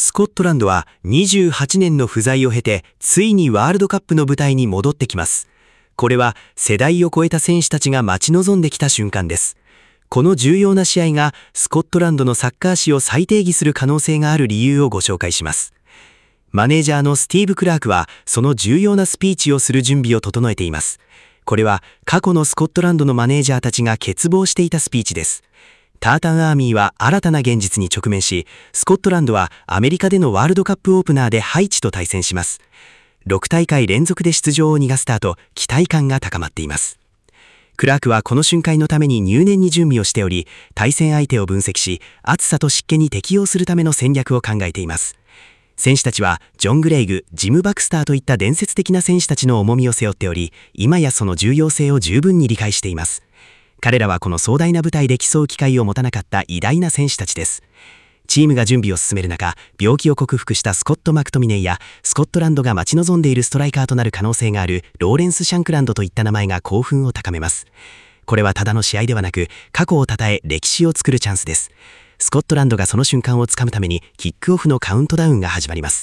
スコットランドは28年の不在を経て、ついにワールドカップの舞台に戻ってきます。これは世代を超えた選手たちが待ち望んできた瞬間です。この重要な試合がスコットランドのサッカー史を再定義する可能性がある理由をご紹介します。マネージャーのスティーブ・クラークはその重要なスピーチをする準備を整えています。これは過去のスコットランドのマネージャーたちが欠乏していたスピーチです。タータンアーミーは新たな現実に直面し、スコットランドはアメリカでのワールドカップオープナーでハイチと対戦します。6大会連続で出場を逃がすと期待感が高まっています。クラークはこの瞬間のために入念に準備をしており、対戦相手を分析し、暑さと湿気に適応するための戦略を考えています。選手たちはジョン・グレイグ、ジム・バクスターといった伝説的な選手たちの重みを背負っており、今やその重要性を十分に理解しています。彼らはこの壮大な舞台で競う機会を持たなかった偉大な選手たちです。チームが準備を進める中、病気を克服したスコット・マクトミネイやスコットランドが待ち望んでいるストライカーとなる可能性があるローレンス・シャンクランドといった名前が興奮を高めます。これはただの試合ではなく、過去を称え歴史を作るチャンスです。スコットランドがその瞬間をつかむためにキックオフのカウントダウンが始まります。